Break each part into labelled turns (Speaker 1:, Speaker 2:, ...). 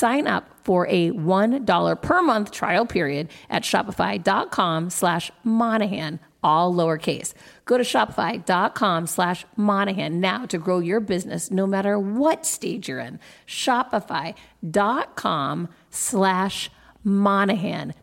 Speaker 1: Sign up for a $1 per month trial period at shopify.com/Monahan, all lowercase. Go to shopify.com/Monahan now to grow your business no matter what stage you're in. Shopify.com/Monahan.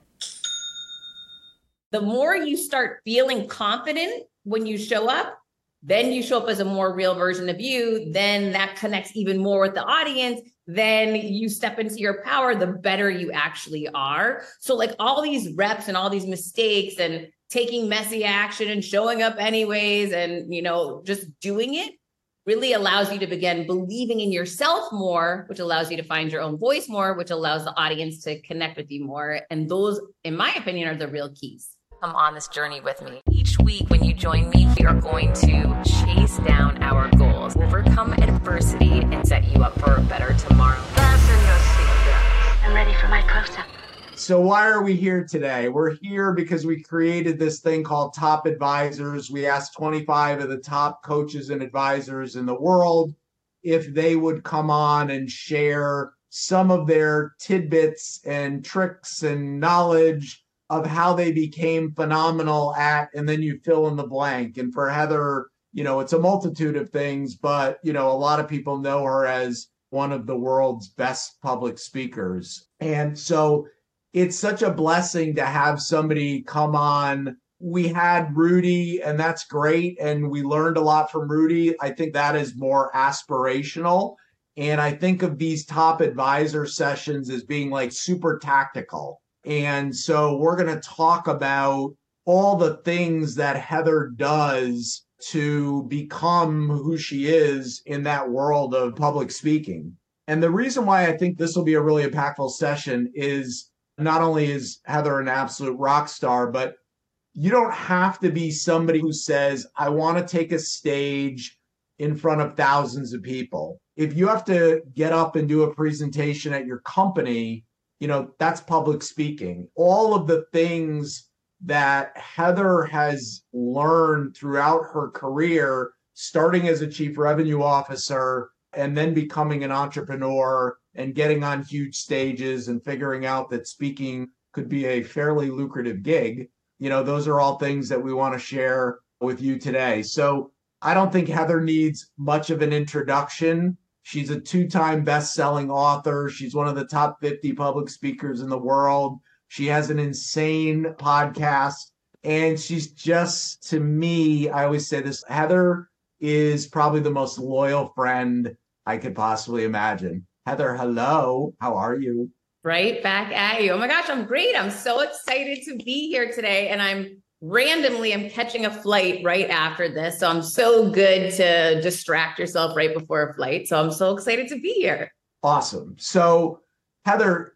Speaker 2: The more you start feeling confident when you show up, then you show up as a more real version of you. Then that connects even more with the audience. Then you step into your power, the better you actually are. So like all these reps and all these mistakes and taking messy action and showing up anyways and, just doing it really allows you to begin believing in yourself more, which allows you to find your own voice more, which allows the audience to connect with you more. And those, in my opinion, are the real keys. Come on this journey with me. Each week when you join me, we are going to chase down our goals, overcome adversity, and set you up for a better tomorrow.
Speaker 3: Fasten your seatbelts. I'm ready for my close-up.
Speaker 4: So why are we here today? We're here because we created this thing called Top Advisors. We asked 25 of the top coaches and advisors in the world if they would come on and share some of their tidbits and tricks and knowledge of how they became phenomenal at, and then you fill in the blank. And for Heather, it's a multitude of things, but, a lot of people know her as one of the world's best public speakers. And so it's such a blessing to have somebody come on. We had Rudy, and that's great. And we learned a lot from Rudy. I think that is more aspirational. And I think of these top advisor sessions as being like super tactical. And so we're going to talk about all the things that Heather does to become who she is in that world of public speaking. And the reason why I think this will be a really impactful session is not only is Heather an absolute rock star, but you don't have to be somebody who says, I want to take a stage in front of thousands of people. If you have to get up and do a presentation at your company, that's public speaking. All of the things that Heather has learned throughout her career, starting as a chief revenue officer and then becoming an entrepreneur and getting on huge stages and figuring out that speaking could be a fairly lucrative gig. Those are all things that we want to share with you today. So I don't think Heather needs much of an introduction. She's a 2-time best-selling author. She's one of the top 50 public speakers in the world. She has an insane podcast. And she's just, to me, I always say this, Heather is probably the most loyal friend I could possibly imagine. Heather, hello. How are you?
Speaker 2: Right back at you. Oh my gosh, I'm great. I'm so excited to be here today. And I'm catching a flight right after this. So I'm so good to distract yourself right before a flight. So I'm so excited to be here.
Speaker 4: Awesome. So Heather,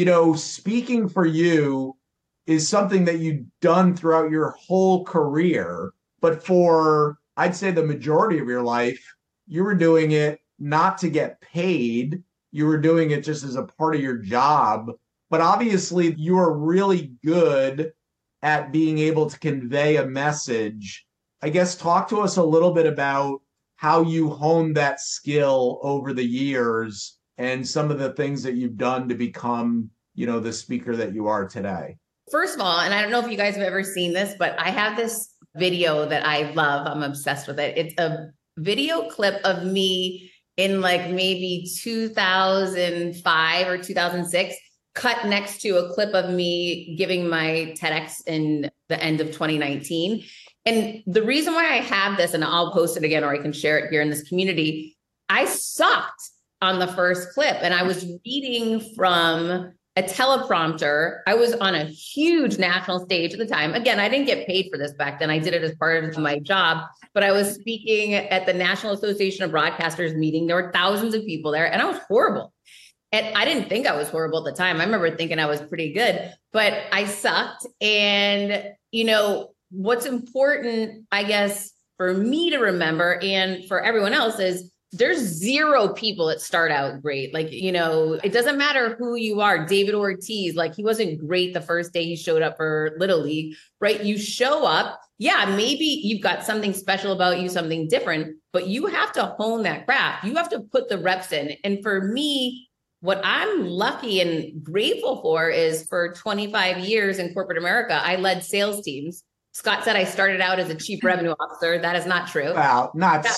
Speaker 4: speaking for you is something that you've done throughout your whole career, but for, I'd say, the majority of your life, you were doing it not to get paid. You were doing it just as a part of your job. But obviously you are really good at being able to convey a message. I guess talk to us a little bit about how you honed that skill over the years and some of the things that you've done to become, the speaker that you are today.
Speaker 2: First of all, and I don't know if you guys have ever seen this, but I have this video that I love. I'm obsessed with it. It's a video clip of me in like maybe 2005 or 2006. Cut next to a clip of me giving my TEDx in the end of 2019. And the reason why I have this, and I'll post it again, or I can share it here in this community, I sucked on the first clip and I was reading from a teleprompter. I was on a huge national stage at the time. Again, I didn't get paid for this back then. I did it as part of my job, but I was speaking at the National Association of Broadcasters meeting. There were thousands of people there and I was horrible. And I didn't think I was horrible at the time. I remember thinking I was pretty good, but I sucked. And, what's important, I guess, for me to remember and for everyone else is there's 0 people that start out great. Like, it doesn't matter who you are. David Ortiz, like he wasn't great the first day he showed up for Little League, right? You show up. Yeah, maybe you've got something special about you, something different, but you have to hone that craft. You have to put the reps in. And for me, what I'm lucky and grateful for is for 25 years in corporate America, I led sales teams. Scott said I started out as a chief revenue officer. That is not true.
Speaker 4: Well,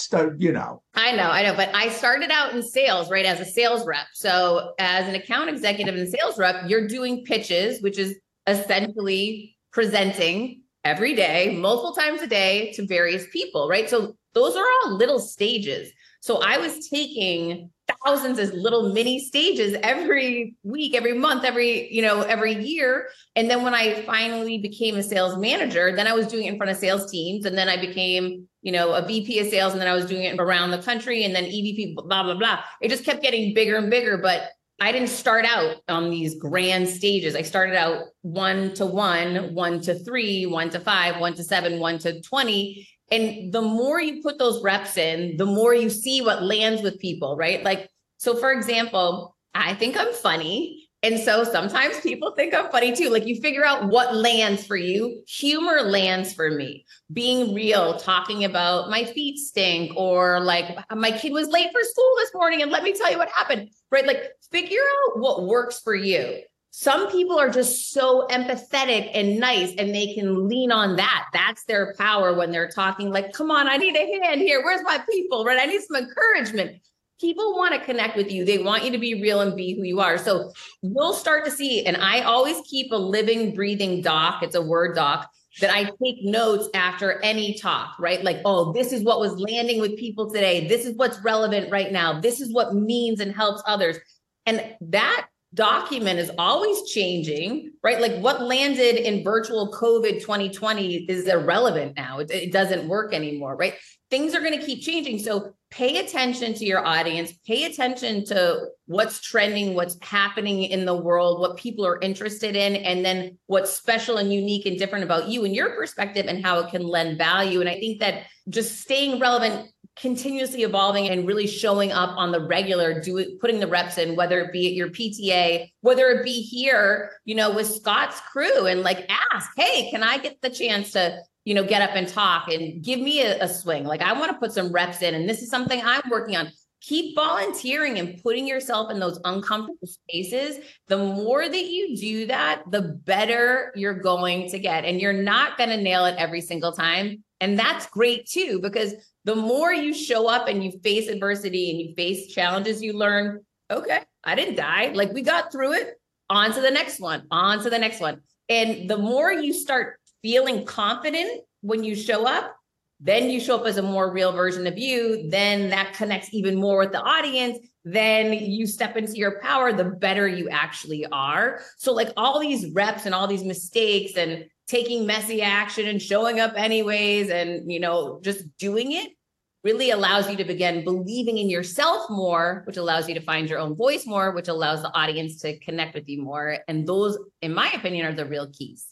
Speaker 2: I know, but I started out in sales, right, as a sales rep. So as an account executive and sales rep, you're doing pitches, which is essentially presenting every day, multiple times a day to various people, right? So those are all little stages. So I was taking thousands of little mini stages every week, every month, every year. And then when I finally became a sales manager, then I was doing it in front of sales teams. And then I became, a VP of sales, and then I was doing it around the country, and then EVP, blah, blah, blah. It just kept getting bigger and bigger, but I didn't start out on these grand stages. I started out 1 to 1, 1 to 3, 1 to 5, 1 to 7, 1 to 20. And the more you put those reps in, the more you see what lands with people, right? Like, so for example, I think I'm funny. And so sometimes people think I'm funny too. Like, you figure out what lands for you. Humor lands for me. Being real, talking about my feet stink, or like my kid was late for school this morning and let me tell you what happened, right? Like, figure out what works for you. Some people are just so empathetic and nice, and they can lean on that. That's their power when they're talking, like, come on, I need a hand here. Where's my people, right? I need some encouragement. People want to connect with you. They want you to be real and be who you are. So you'll start to see, and I always keep a living, breathing doc. It's a Word doc that I take notes after any talk, right? Like, oh, this is what was landing with people today. This is what's relevant right now. This is what means and helps others. And that document is always changing, right? Like, what landed in virtual COVID 2020 is irrelevant now. It doesn't work anymore, right? Things are going to keep changing. So pay attention to your audience, pay attention to what's trending, what's happening in the world, what people are interested in, and then what's special and unique and different about you and your perspective and how it can lend value. And I think that just staying relevant, continuously evolving, and really showing up on the regular, putting the reps in, whether it be at your PTA, whether it be here, with Scott's crew, and like, ask, hey, can I get the chance to, get up and talk and give me a swing? Like, I want to put some reps in, and this is something I'm working on. Keep volunteering and putting yourself in those uncomfortable spaces. The more that you do that, the better you're going to get. And you're not going to nail it every single time. And that's great too, because the more you show up and you face adversity and you face challenges, you learn, okay, I didn't die. Like, we got through it. On to the next one, on to the next one. And the more you start feeling confident when you show up, then you show up as a more real version of you. Then that connects even more with the audience. Then you step into your power, the better you actually are. So like, all these reps and all these mistakes and taking messy action and showing up anyways, and, just doing it really allows you to begin believing in yourself more, which allows you to find your own voice more, which allows the audience to connect with you more. And those, in my opinion, are the real keys.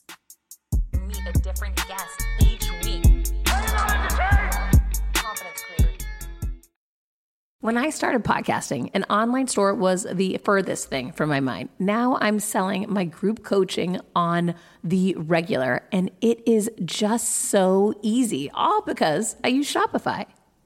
Speaker 5: Meet a different guest each week. Confidence creator.
Speaker 1: When I started podcasting, an online store was the furthest thing from my mind. Now I'm selling my group coaching on the regular, and it is just so easy, all because I use Shopify.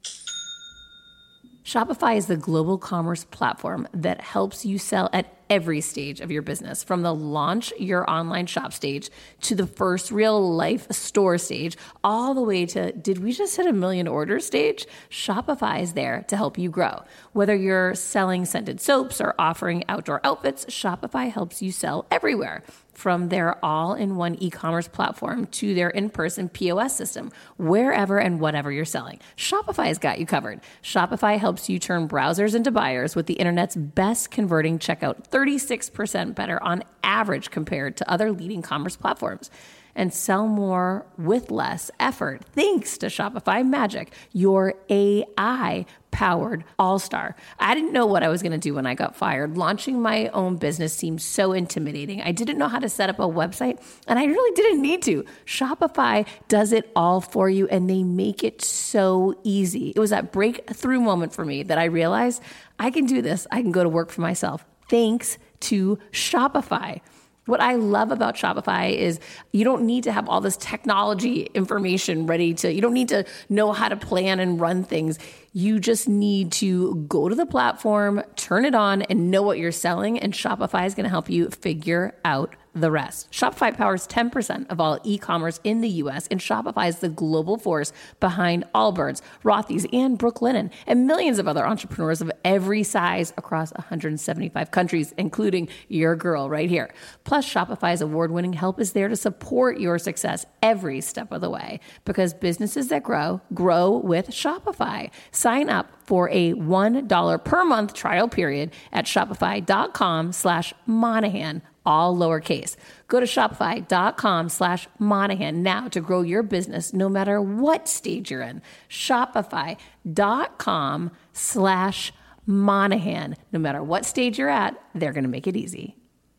Speaker 1: Shopify is the global commerce platform that helps you sell at every stage of your business, from the launch your online shop stage to the first real life store stage, all the way to, did we just hit 1 million orders stage? Shopify is there to help you grow. Whether you're selling scented soaps or offering outdoor outfits, Shopify helps you sell everywhere. From their all-in-one e-commerce platform to their in-person POS system, wherever and whatever you're selling, Shopify's got you covered. Shopify helps you turn browsers into buyers with the internet's best converting checkout, 36% better on average compared to other leading commerce platforms, and sell more with less effort thanks to Shopify Magic, your AI-powered all-star. I didn't know what I was going to do when I got fired. Launching my own business seemed so intimidating. I didn't know how to set up a website, and I really didn't need to. Shopify does it all for you, and they make it so easy. It was that breakthrough moment for me that I realized I can do this. I can go to work for myself thanks to Shopify. What I love about Shopify is you don't need to have all this technology information you don't need to know how to plan and run things. You just need to go to the platform, turn it on, and know what you're selling. And Shopify is going to help you figure out the rest. Shopify powers 10% of all e-commerce in the US, and Shopify is the global force behind Allbirds, Rothy's, and Brooklinen, and millions of other entrepreneurs of every size across 175 countries, including your girl right here. Plus, Shopify's award-winning help is there to support your success every step of the way, because businesses that grow with Shopify. Sign up for a $1 per month trial period at shopify.com/Monahan, all lowercase. Go to shopify.com/Monahan now to grow your business no matter what stage you're in. Shopify.com/Monahan. No matter what stage you're at, they're going to make it easy.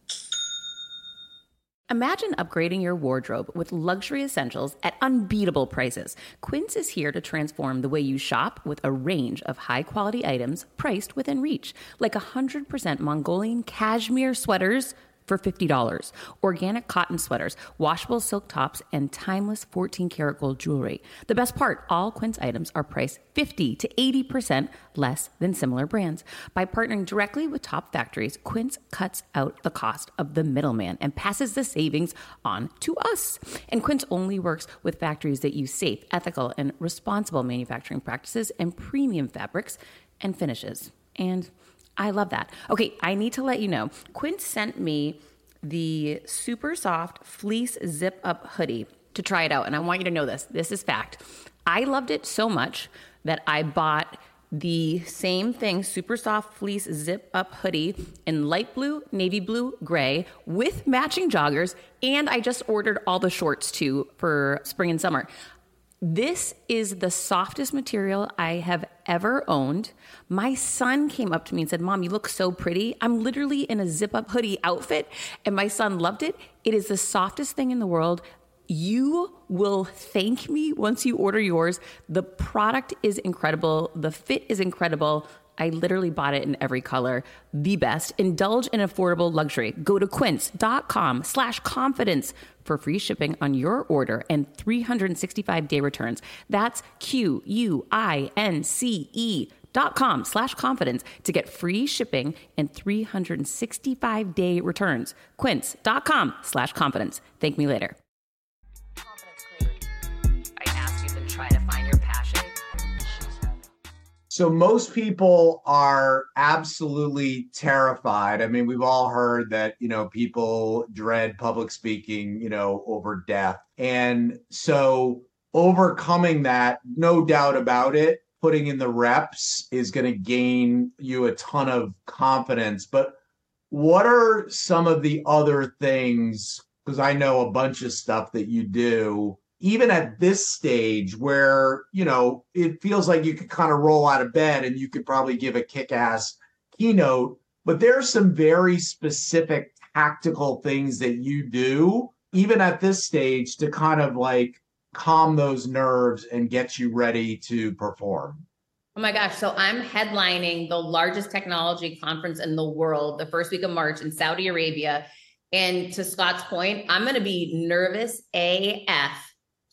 Speaker 1: Imagine upgrading your wardrobe with luxury essentials at unbeatable prices. Quince is here to transform the way you shop with a range of high-quality items priced within reach, like 100% Mongolian cashmere sweaters for $50, organic cotton sweaters, washable silk tops, and timeless 14-karat gold jewelry. The best part, all Quince items are priced 50 to 80% less than similar brands. By partnering directly with top factories, Quince cuts out the cost of the middleman and passes the savings on to us. And Quince only works with factories that use safe, ethical, and responsible manufacturing practices and premium fabrics and finishes. And I love that. Okay, I need to let you know, Quince sent me the super soft fleece zip up hoodie to try it out. And I want you to know this. This is fact. I loved it so much that I bought the same thing, super soft fleece zip up hoodie in light blue, navy blue, gray with matching joggers. And I just ordered all the shorts too for spring and summer. This is the softest material I have ever owned. My son came up to me and said, "Mom, you look so pretty." I'm literally in a zip-up hoodie outfit, and my son loved it. It is the softest thing in the world. You will thank me once you order yours. The product is incredible. The fit is incredible. I literally bought it in every color. The best. Indulge in affordable luxury. Go to quince.com/confidence for free shipping on your order and 365-day returns. That's QUINCE.com/confidence to get free shipping and 365-day returns. Quince.com/confidence. Thank me later.
Speaker 5: Confidence cleared. I asked you to try to find your passion.
Speaker 4: So most people are absolutely terrified. I mean, we've all heard that, people dread public speaking, over death. And so overcoming that, no doubt about it, putting in the reps is going to gain you a ton of confidence. But what are some of the other things? Because I know a bunch of stuff that you do, even at this stage where, it feels like you could kind of roll out of bed and you could probably give a kick-ass keynote, but there's some very specific tactical things that you do, even at this stage, to kind of like calm those nerves and get you ready to perform.
Speaker 2: Oh my gosh. So I'm headlining the largest technology conference in the world the first week of March in Saudi Arabia. And to Scott's point, I'm going to be nervous AF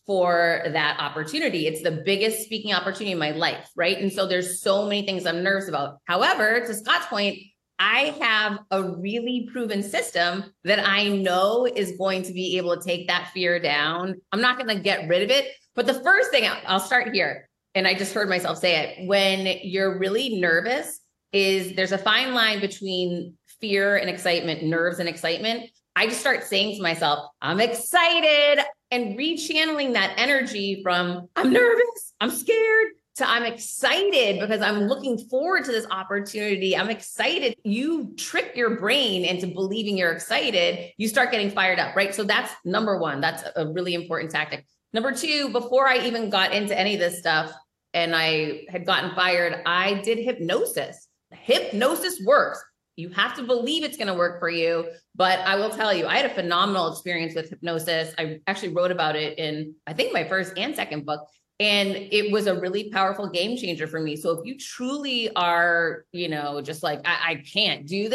Speaker 2: for that opportunity. It's the biggest speaking opportunity in my life, right? And so there's so many things I'm nervous about. However, to Scott's point, I have a really proven system that I know is going to be able to take that fear down. I'm not going to get rid of it. But the first thing, I'll start here, and I just heard myself say it, when you're really nervous, is there's a fine line between fear and excitement, nerves and excitement. I just start saying to myself, I'm excited, and rechanneling that energy from I'm nervous, I'm scared, to I'm excited because I'm looking forward to this opportunity. I'm excited. You trick your brain into believing you're excited. You start getting fired up, right? So that's number one. That's a really important tactic. Number two, before I even got into any of this stuff and I had gotten fired, I did hypnosis. Hypnosis works. You have to believe it's going to work for you. But I will tell you, I had a phenomenal experience with hypnosis. I actually wrote about it in, I think, my first and second book. And it was a really powerful game changer for me. So if you truly are, just like, I can't do this,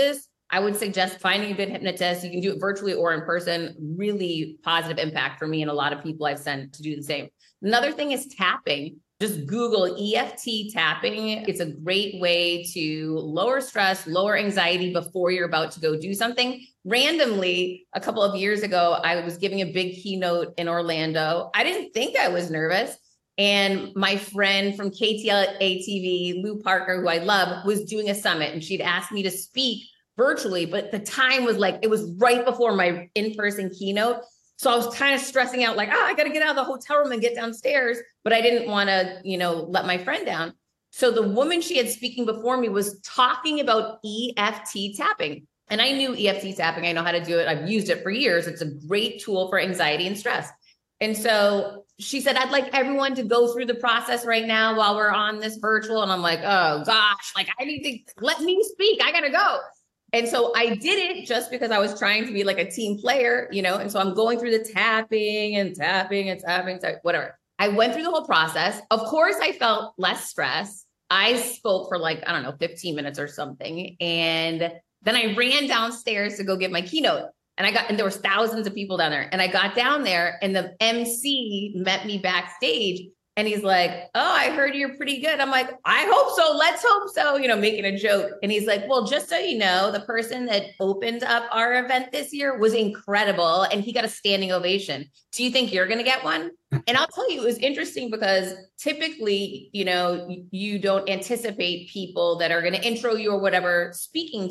Speaker 2: I would suggest finding a good hypnotist. You can do it virtually or in person. Really positive impact for me and a lot of people I've sent to do the same. Another thing is tapping. Just Google EFT tapping. It's a great way to lower stress, lower anxiety before you're about to go do something. Randomly, a couple of years ago, I was giving a big keynote in Orlando. I didn't think I was nervous. And my friend from KTLA TV, Lou Parker, who I love, was doing a summit and she'd asked me to speak virtually, but the time was like, it was right before my in-person keynote. So I was kind of stressing out like, I got to get out of the hotel room and get downstairs, but I didn't want to, let my friend down. So the woman she had speaking before me was talking about EFT tapping. And I knew EFT tapping. I know how to do it. I've used it for years. It's a great tool for anxiety and stress. And so she said, I'd like everyone to go through the process right now while we're on this virtual. And I'm like, oh gosh, like I need to let me speak. I got to go. And so I did it just because I was trying to be like a team player, and so I'm going through the tapping and whatever. I went through the whole process. Of course, I felt less stress. I spoke for 15 minutes or something. And then I ran downstairs to go give my keynote. And there was thousands of people down there. And I got down there and the MC met me backstage. And he's like, oh, I heard you're pretty good. I'm like, I hope so. Let's hope so, making a joke. And he's like, well, just so you know, the person that opened up our event this year was incredible. And he got a standing ovation. Do you think you're going to get one? And I'll tell you, it was interesting because typically, you don't anticipate people that are going to intro you or whatever, speaking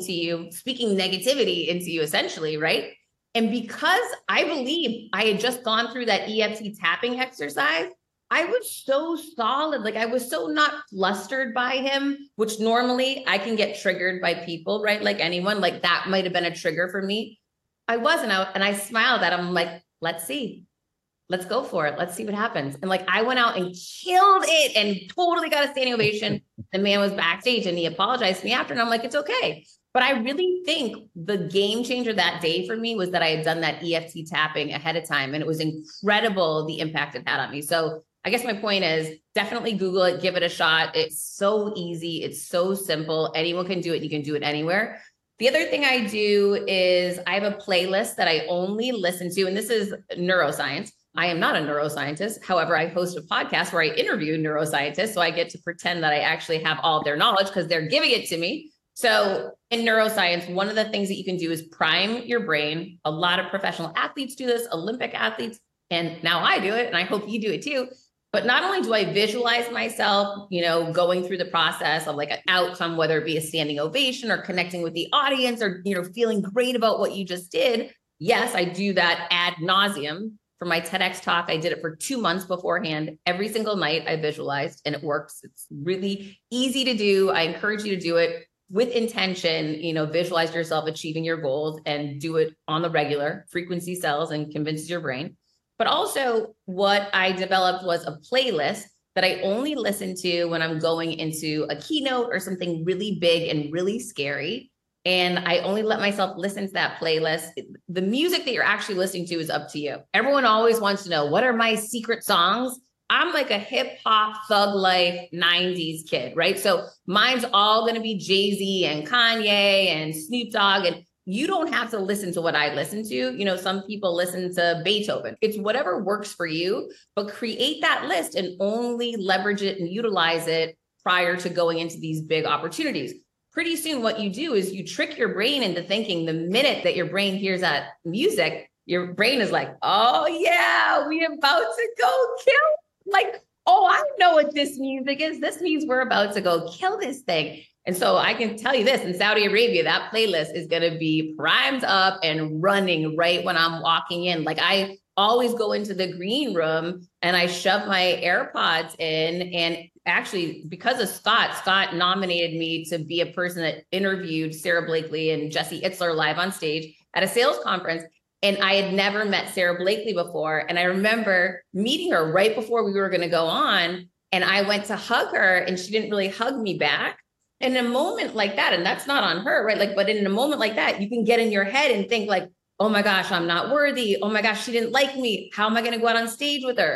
Speaker 2: negativity into you essentially, right? And because I believe I had just gone through that EFT tapping exercise, I was so solid. Like I was so not flustered by him, which normally I can get triggered by people, right? Like anyone, like that might've been a trigger for me. I wasn't out and I smiled at him like, let's see, let's go for it. Let's see what happens. And like, I went out and killed it and totally got a standing ovation. The man was backstage and he apologized to me after. And I'm like, it's okay. But I really think the game changer that day for me was that I had done that EFT tapping ahead of time. And it was incredible the impact it had on me. So I guess my point is definitely Google it, give it a shot. It's so easy. It's so simple. Anyone can do it. You can do it anywhere. The other thing I do is I have a playlist that I only listen to, and this is neuroscience. I am not a neuroscientist. However, I host a podcast where I interview neuroscientists. So I get to pretend that I actually have all of their knowledge because they're giving it to me. So in neuroscience, one of the things that you can do is prime your brain. A lot of professional athletes do this, Olympic athletes, and now I do it, and I hope you do it too. But not only do I visualize myself, going through the process of like an outcome, whether it be a standing ovation or connecting with the audience or, feeling great about what you just did. Yes, I do that ad nauseum. For my TEDx talk, I did it for 2 months beforehand. Every single night I visualized and it works. It's really easy to do. I encourage you to do it with intention, visualize yourself achieving your goals and do it on the regular. Frequency sells and convinces your brain. But also what I developed was a playlist that I only listen to when I'm going into a keynote or something really big and really scary. And I only let myself listen to that playlist. The music that you're actually listening to is up to you. Everyone always wants to know, what are my secret songs? I'm like a hip hop thug life 90s kid, right? So mine's all going to be Jay-Z and Kanye and Snoop Dogg. And you don't have to listen to what I listen to. Some people listen to Beethoven. It's whatever works for you, but create that list and only leverage it and utilize it prior to going into these big opportunities. Pretty soon what you do is you trick your brain into thinking the minute that your brain hears that music, your brain is like, oh yeah, we about to go kill. Like, oh, I know what this music is. This means we're about to go kill this thing. And so I can tell you this, in Saudi Arabia, that playlist is going to be primed up and running right when I'm walking in. Like I always go into the green room and I shove my AirPods in. And actually, because of Scott nominated me to be a person that interviewed Sarah Blakely and Jesse Itzler live on stage at a sales conference. And I had never met Sarah Blakely before. And I remember meeting her right before we were going to go on. And I went to hug her and she didn't really hug me back. In a moment like that, and that's not on her, right? Like, but in a moment like that, you can get in your head and think like, oh my gosh, I'm not worthy. Oh my gosh, she didn't like me. How am I going to go out on stage with her?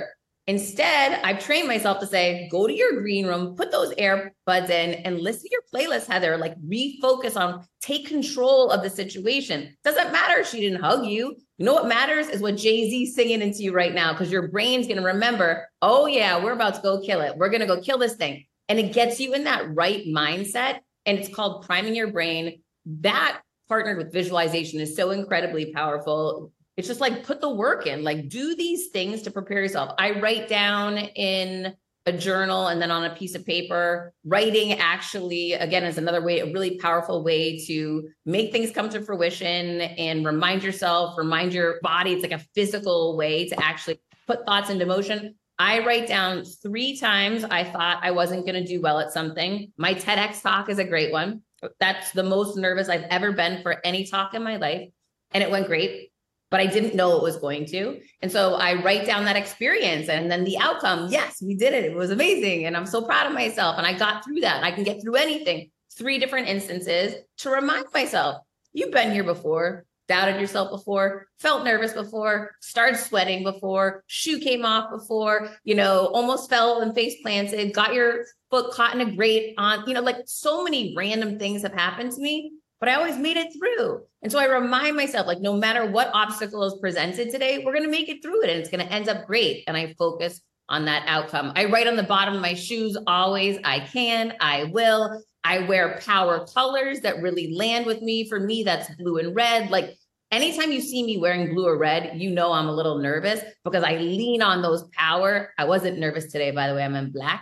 Speaker 2: Instead, I've trained myself to say, go to your green room, put those earbuds in and listen to your playlist, Heather, like refocus on, take control of the situation. Doesn't matter if she didn't hug you. You know what matters is what Jay-Z's singing into you right now, because your brain's going to remember, oh yeah, we're about to go kill it. We're going to go kill this thing. And it gets you in that right mindset. And it's called priming your brain. That partnered with visualization is so incredibly powerful. It's just like, put the work in, like do these things to prepare yourself. I write down in a journal and then on a piece of paper. Writing actually, again, is another way, a really powerful way to make things come to fruition and remind yourself, remind your body. It's like a physical way to actually put thoughts into motion. I write down 3 times I thought I wasn't going to do well at something. My TEDx talk is a great one. That's the most nervous I've ever been for any talk in my life. And it went great, but I didn't know it was going to. And so I write down that experience and then the outcome. Yes, we did it. It was amazing. And I'm so proud of myself. And I got through that. And I can get through anything. 3 different instances to remind myself, you've been here before, doubted yourself before, felt nervous before, started sweating before, shoe came off before, almost fell and face planted, got your foot caught in a grate on, like so many random things have happened to me, but I always made it through. And so I remind myself, like, no matter what obstacle is presented today, we're going to make it through it and it's going to end up great. And I focus on that outcome. I write on the bottom of my shoes, always, I can, I will. I wear power colors that really land with me. For me, that's blue and red. Like anytime you see me wearing blue or red, I'm a little nervous because I lean on those power. I wasn't nervous today, by the way, I'm in black.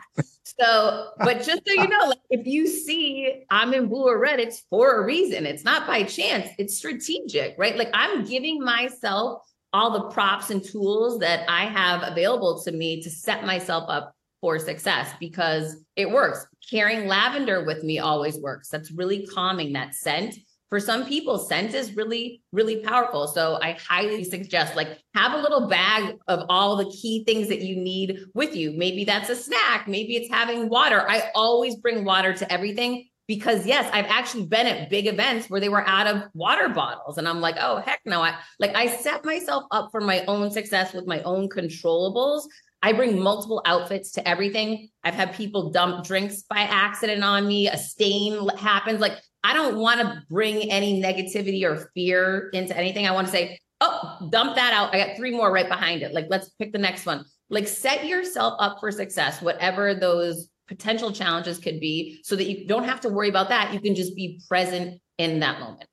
Speaker 2: So, but just so you know, like if you see I'm in blue or red, it's for a reason. It's not by chance, it's strategic, right? Like I'm giving myself all the props and tools that I have available to me to set myself up for success because it works. Carrying lavender with me always works. That's really calming, that scent. For some people, scent is really, really powerful. So I highly suggest have a little bag of all the key things that you need with you. Maybe that's a snack. Maybe it's having water. I always bring water to everything because yes, I've actually been at big events where they were out of water bottles. And I'm like, oh, heck no. I set myself up for my own success with my own controllables. I bring multiple outfits to everything. I've had people dump drinks by accident on me. A stain happens. I don't want to bring any negativity or fear into anything. I want to say, oh, dump that out. I got 3 more right behind it. Let's pick the next one. Set yourself up for success, whatever those potential challenges could be, so that you don't have to worry about that. You can just be present in that moment.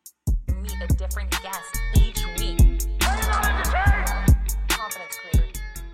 Speaker 5: Meet a different guest each week. Confidence Creator.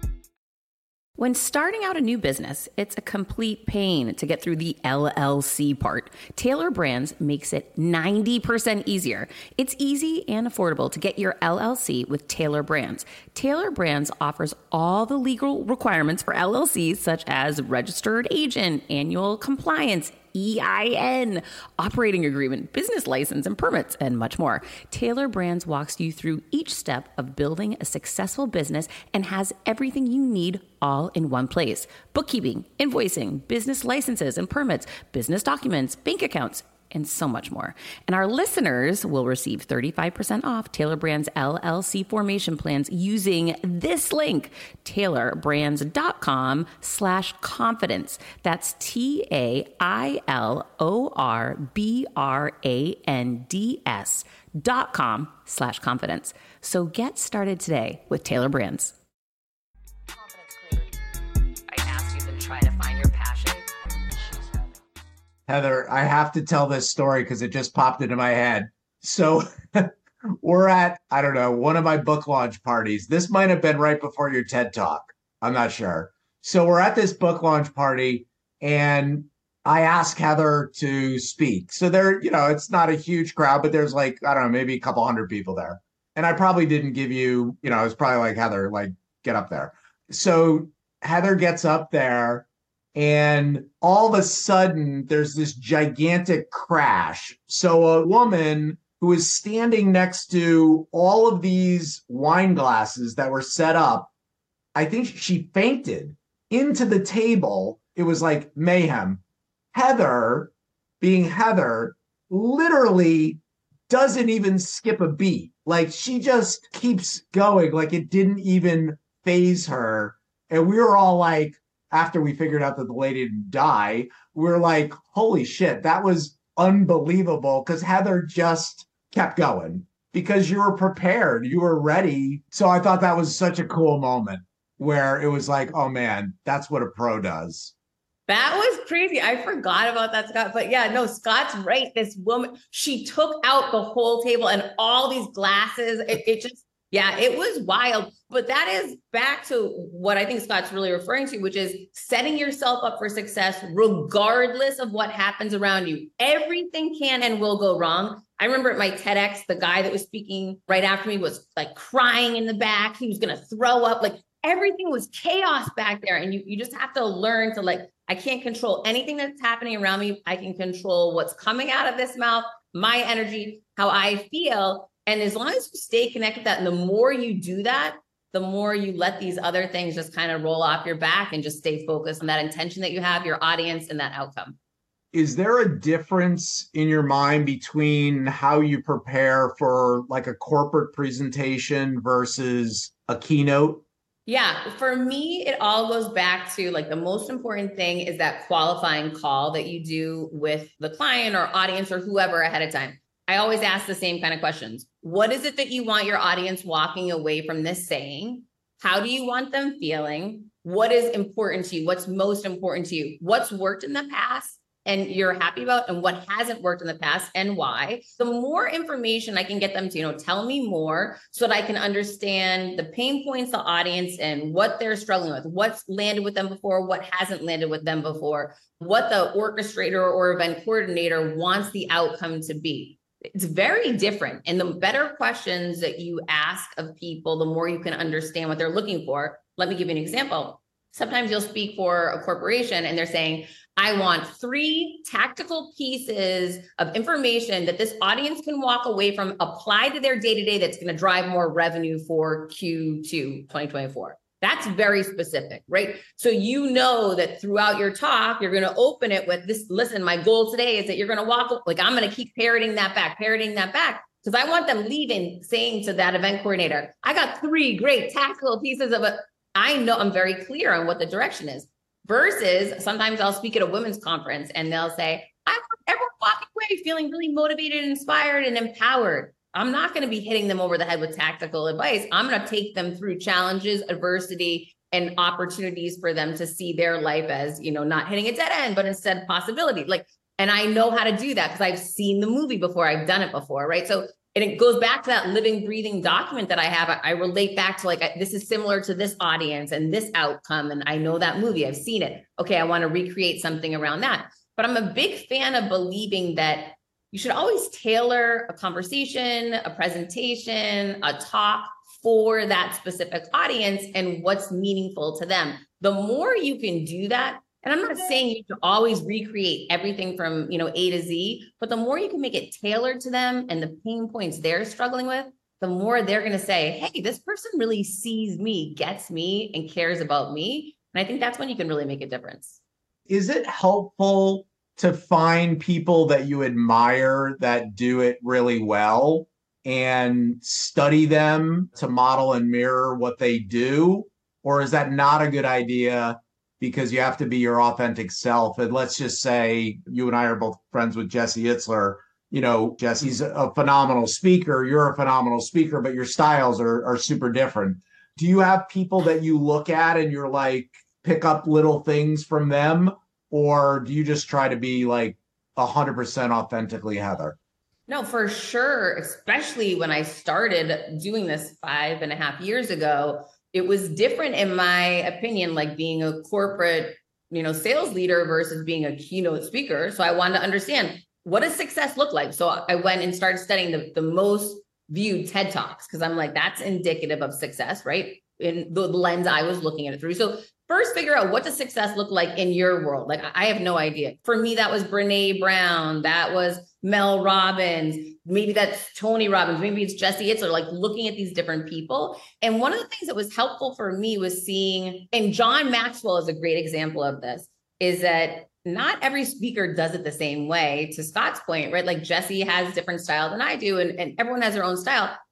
Speaker 1: When starting out a new business, it's a complete pain to get through the LLC part. Tailor Brands makes it 90% easier. It's easy and affordable to get your LLC with Tailor Brands. Tailor Brands offers all the legal requirements for LLCs, such as registered agent, annual compliance, EIN, operating agreement, business license, and permits, and much more. Tailor Brands walks you through each step of building a successful business and has everything you need all in one place. Bookkeeping, invoicing, business licenses and permits, business documents, bank accounts, and so much more. And our listeners will receive 35% off Tailor Brands LLC formation plans using this link, tailorbrands.com/confidence. That's TAILORBRANDS.com/confidence. So get started today with Tailor Brands.
Speaker 5: Confidence Creator. I asked you to try to find your passion.
Speaker 4: Heather, I have to tell this story because it just popped into my head. So we're at, I don't know, one of my book launch parties. This might have been right before your TED Talk. I'm not sure. So we're at this book launch party and I ask Heather to speak. So there, it's not a huge crowd, but there's I don't know, maybe a couple hundred people there. And I probably didn't give you, it was probably Heather, get up there. So Heather gets up there. And all of a sudden, there's this gigantic crash. So a woman who is standing next to all of these wine glasses that were set up, I think she fainted into the table. It was like mayhem. Heather, being Heather, literally doesn't even skip a beat. She just keeps going. It didn't even faze her. And we were all like, after we figured out that the lady didn't die, we were like, holy shit, that was unbelievable. Because Heather just kept going because you were prepared, you were ready. So I thought that was such a cool moment where it was like, oh man, that's what a pro does.
Speaker 2: That was crazy. I forgot about that, Scott. But yeah, no, Scott's right. This woman, she took out the whole table and all these glasses. It just, yeah, it was wild. But that is back to what I think Scott's really referring to, which is setting yourself up for success regardless of what happens around you. Everything can and will go wrong. I remember at my TEDx, the guy that was speaking right after me was like crying in the back. He was going to throw up. Like everything was chaos back there. And you just have to learn to like, I can't control anything that's happening around me. I can control what's coming out of this mouth, my energy, how I feel. And as long as you stay connected with that, and the more you do that, the more you let these other things just kind of roll off your back and just stay focused on that intention that you have, your audience, and that outcome.
Speaker 4: Is there a difference in your mind between how you prepare for like a corporate presentation versus a keynote?
Speaker 2: Yeah, for me, it all goes back to like the most important thing is that qualifying call that you do with the client or audience or whoever ahead of time. I always ask the same kind of questions. What is it that you want your audience walking away from this saying? How do you want them feeling? What is important to you? What's most important to you? What's worked in the past and you're happy about, and what hasn't worked in the past and why? The more information I can get them to, tell me more so that I can understand the pain points, the audience, and what they're struggling with, what's landed with them before, what hasn't landed with them before, what the orchestrator or event coordinator wants the outcome to be. It's very different. And the better questions that you ask of people, the more you can understand what they're looking for. Let me give you an example. Sometimes you'll speak for a corporation and they're saying, I want 3 tactical pieces of information that this audience can walk away from, apply to their day-to-day that's going to drive more revenue for Q2 2024. That's very specific, right? So you know that throughout your talk, you're going to open it with this. Listen, my goal today is that you're going to walk, like I'm going to keep parroting that back, because I want them leaving saying to that event coordinator, I got 3 great tactical pieces of it. I know I'm very clear on what the direction is. Versus sometimes I'll speak at a women's conference and they'll say, I want everyone walking away feeling really motivated, inspired, and empowered. I'm not going to be hitting them over the head with tactical advice. I'm going to take them through challenges, adversity, and opportunities for them to see their life as, not hitting a dead end, but instead possibility. And I know how to do that because I've seen the movie before. I've done it before, right? So, and it goes back to that living, breathing document that I have. I relate back to this is similar to this audience and this outcome. And I know that movie, I've seen it. Okay, I want to recreate something around that. But I'm a big fan of believing that you should always tailor a conversation, a presentation, a talk for that specific audience and what's meaningful to them. The more you can do that, and I'm not saying you should always recreate everything from, A to Z, but the more you can make it tailored to them and the pain points they're struggling with, the more they're going to say, hey, this person really sees me, gets me, and cares about me. And I think that's when you can really make a difference.
Speaker 4: Is it helpful to find people that you admire that do it really well and study them to model and mirror what they do? Or is that not a good idea because you have to be your authentic self? And let's just say you and I are both friends with Jesse Itzler. Jesse's a phenomenal speaker. You're a phenomenal speaker, but your styles are super different. Do you have people that you look at and you're like, pick up little things from them? Or do you just try to be 100% authentically Heather?
Speaker 2: No, for sure. Especially when I started doing this 5.5 years ago, it was different in my opinion, being a corporate, sales leader versus being a keynote speaker. So I wanted to understand, what does success look like? So I went and started studying the most viewed TED Talks because I'm like, that's indicative of success, right? In the lens I was looking at it through. So first, figure out what does success look like in your world. I have no idea. For me, that was Brene Brown. That was Mel Robbins. Maybe that's Tony Robbins. Maybe it's Jesse Itzler, looking at these different people. And one of the things that was helpful for me was seeing, and John Maxwell is a great example of this, is that not every speaker does it the same way, to Scott's point, right? Jesse has different style than I do, and everyone has their own style.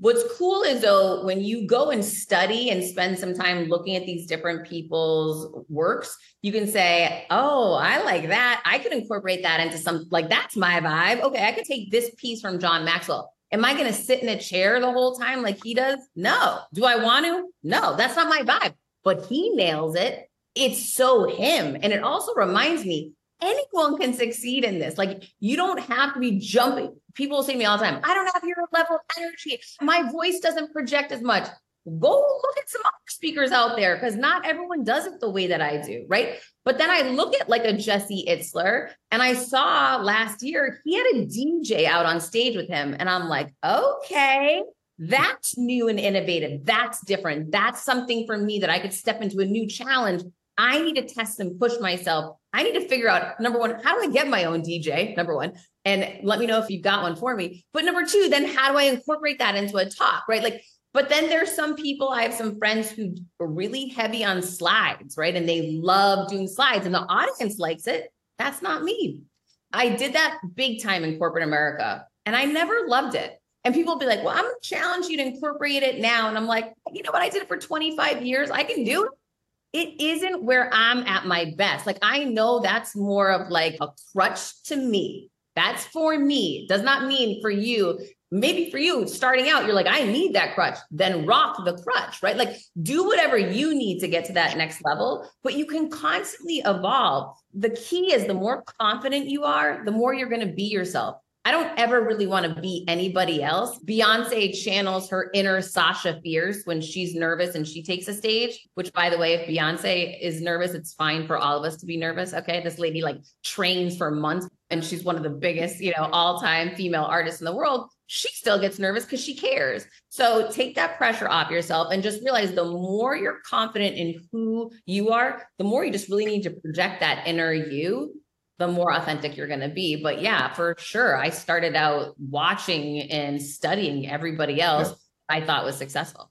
Speaker 2: What's cool is though, when you go and study and spend some time looking at these different people's works, you can say, oh, I like that. I could incorporate that into some, like, that's my vibe. Okay, I could take this piece from John Maxwell. Am I going to sit in a chair the whole time like he does? No. Do I want to? No, that's not my vibe. But he nails it. It's so him. And it also reminds me, anyone can succeed in this. Like, you don't have to be jumping. People say to me all the time, I don't have your level of energy. My voice doesn't project as much. Go look at some other speakers out there, because not everyone does it the way that I do, right? But then I look at like a Jesse Itzler, and I saw last year he had a DJ out on stage with him. And I'm like, okay, that's new and innovative. That's different. That's something for me that I could step into a new challenge. I need to test and push myself. I need to figure out, number one, how do I get my own DJ? Number one, and let me know if you've got one for me. But number two, then how do I incorporate that into a talk, right? Like, but then there's some people, I have some friends who are really heavy on slides, right? And they love doing slides and the audience likes it. That's not me. I did that big time in corporate America and I never loved it. And people will be like, well, I'm going to challenge you to incorporate it now. And I'm like, you know what? I did it for 25 years. I can do it. It isn't where I'm at my best. Like, I know that's more of like a crutch to me. That's for me. It does not mean for you. Maybe for you starting out, you're like, I need that crutch. Then rock the crutch, right? Like, do whatever you need to get to that next level, but you can constantly evolve. The key is the more confident you are, the more you're going to be yourself. I don't ever really want to be anybody else. Beyonce channels her inner Sasha Fierce when she's nervous and she takes a stage, which, by the way, if Beyonce is nervous, it's fine for all of us to be nervous. Okay. This lady like trains for months and she's one of the biggest, all-time female artists in the world. She still gets nervous because she cares. So take that pressure off yourself and just realize the more you're confident in who you are, the more you just really need to project that inner you, the more authentic you're going to be. But yeah, for sure. I started out watching and studying everybody else I thought was successful.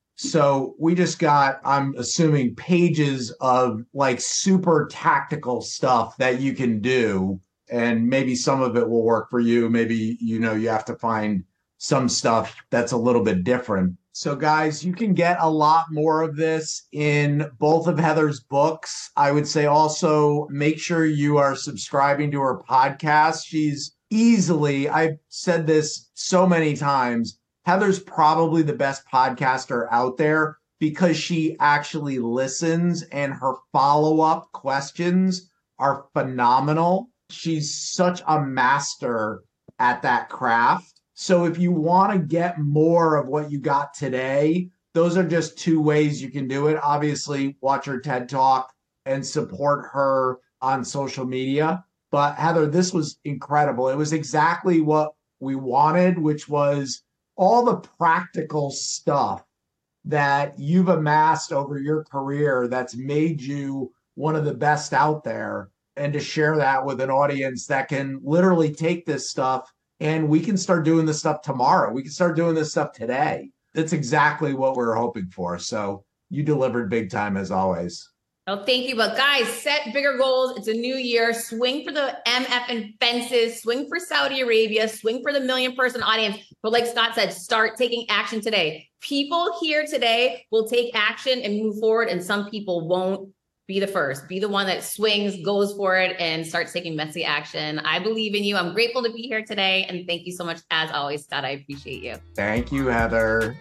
Speaker 4: So we just got, I'm assuming, pages of like super tactical stuff that you can do. And maybe some of it will work for you. Maybe, you have to find some stuff that's a little bit different. So guys, you can get a lot more of this in both of Heather's books. I would say also make sure you are subscribing to her podcast. She's easily, I've said this so many times, Heather's probably the best podcaster out there because she actually listens and her follow-up questions are phenomenal. She's such a master at that craft. So if you want to get more of what you got today, those are just two ways you can do it. Obviously, watch her TED Talk and support her on social media. But Heather, this was incredible. It was exactly what we wanted, which was all the practical stuff that you've amassed over your career that's made you one of the best out there. And to share that with an audience that can literally take this stuff and we can start doing this stuff tomorrow. We can start doing this stuff today. That's exactly what we're hoping for. So you delivered big time as always.
Speaker 2: Oh, thank you. But guys, set bigger goals. It's a new year. Swing for the MF and fences. Swing for Saudi Arabia. Swing for the 1 million person audience. But like Scott said, start taking action today. People here today will take action and move forward, and some people won't. Be the first. Be the one that swings, goes for it, and starts taking messy action. I believe in you. I'm grateful to be here today. And thank you so much, as always, Scott. I appreciate you.
Speaker 4: Thank you, Heather.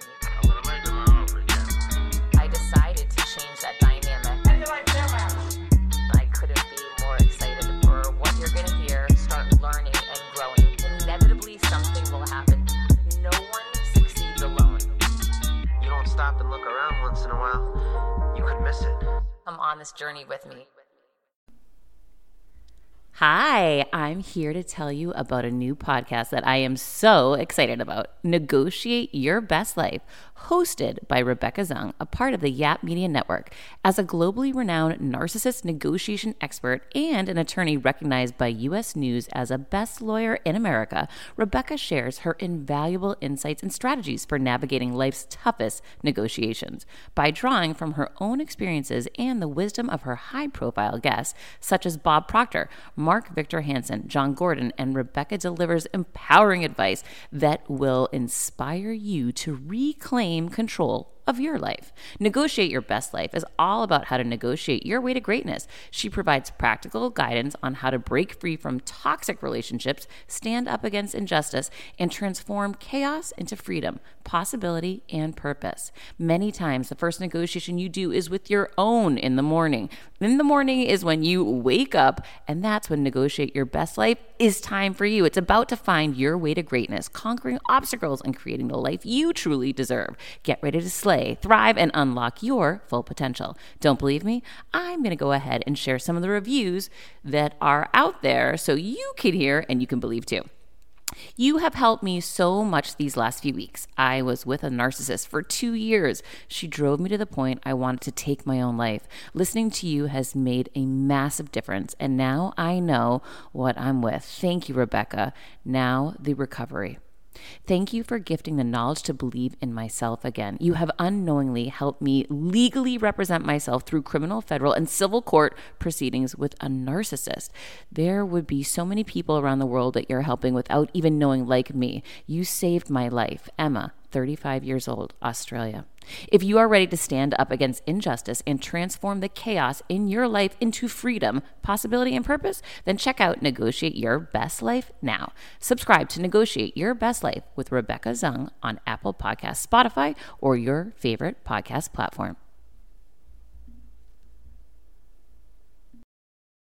Speaker 5: I decided to change that dynamic. I couldn't be more excited for what you're going to hear, start learning and growing. Inevitably, something will happen. No one succeeds alone.
Speaker 6: You don't stop and look around once in a while, you could miss it.
Speaker 5: Come on this journey with me.
Speaker 1: Hi, I'm here to tell you about a new podcast that I am so excited about, Negotiate Your Best Life, hosted by Rebecca Zung, a part of the Yap Media Network. As a globally renowned narcissist negotiation expert and an attorney recognized by U.S. News as a best lawyer in America, Rebecca shares her invaluable insights and strategies for navigating life's toughest negotiations. By drawing from her own experiences and the wisdom of her high-profile guests, such as Bob Proctor, Mark Victor Hansen, John Gordon, and Rebecca delivers empowering advice that will inspire you to reclaim control of your life. Negotiate Your Best Life is all about how to negotiate your way to greatness. She provides practical guidance on how to break free from toxic relationships, stand up against injustice, and transform chaos into freedom, possibility, and purpose. Many times, the first negotiation you do is with your own in the morning. In the morning is when you wake up, and that's when Negotiate Your Best Life is time for you. It's about to find your way to greatness, conquering obstacles and creating the life you truly deserve. Get ready to slay, thrive, and unlock your full potential. Don't believe me? I'm going to go ahead and share some of the reviews that are out there so you can hear and you can believe too. You have helped me so much these last few weeks. I was with a narcissist for 2 years. She drove me to the point I wanted to take my own life. Listening to you has made a massive difference, and now I know what I'm with. Thank you, Rebecca. Now the recovery. Thank you for gifting the knowledge to believe in myself again. You have unknowingly helped me legally represent myself through criminal, federal, and civil court proceedings with a narcissist. There would be so many people around the world that you're helping without even knowing, like me. You saved my life. Emma, 35 years old, Australia. If you are ready to stand up against injustice and transform the chaos in your life into freedom, possibility, and purpose, then check out Negotiate Your Best Life now. Subscribe to Negotiate Your Best Life with Rebecca Zung on Apple Podcasts, Spotify, or your favorite podcast platform.